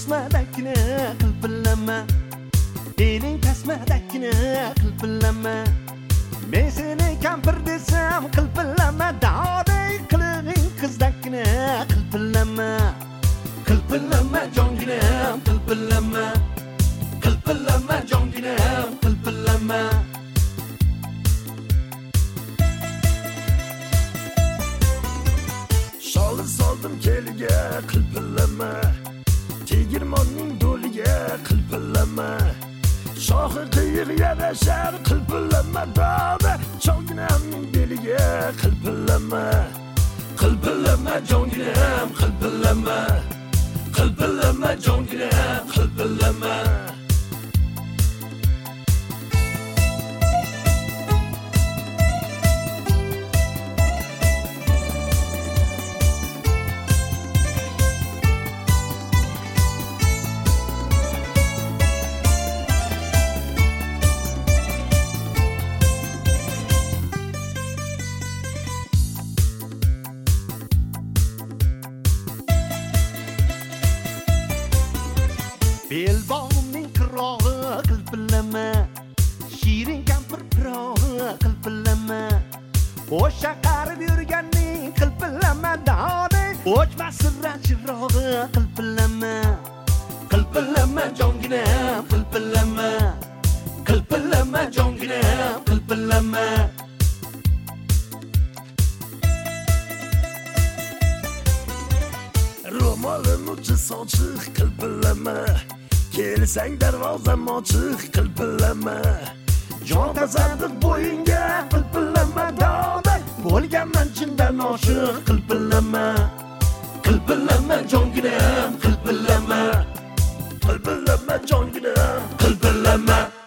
o'smadakini qilpillama eling tasmadakini qilpillama men seni kampir desam qilpillama dodey qilig'ing qizdakini qilpillama qilpillama jonginam qilpillama qilpillama jonginam qilpillama Şalı saldım keliga qilpillama tegirmonning do'liga qilpillama shohi qiyiq yarashar qilpillama dada jonginamning beliga qilpillama qilpillama jonginam qilpillama qilpillama jonginam qilpillama Belbog'imning qirog'i qilpillama shirin kampir pirog'i qilpillama o'sha qarib yurganning qilpillama dodey o'chmasin chirog'i qilpillama qilpillama jonginam qilpillama qilpillama jonginam qilpillama ro'molim uchi sochiq qilpillama kelsang darvozam ochiq qilpillama jon tasaddiq bo'yinga qilpillama dodey bo'lganman chindan oshiq qilpillama qilpillama jonginam qilpillama qilpillama jonginam qilpillama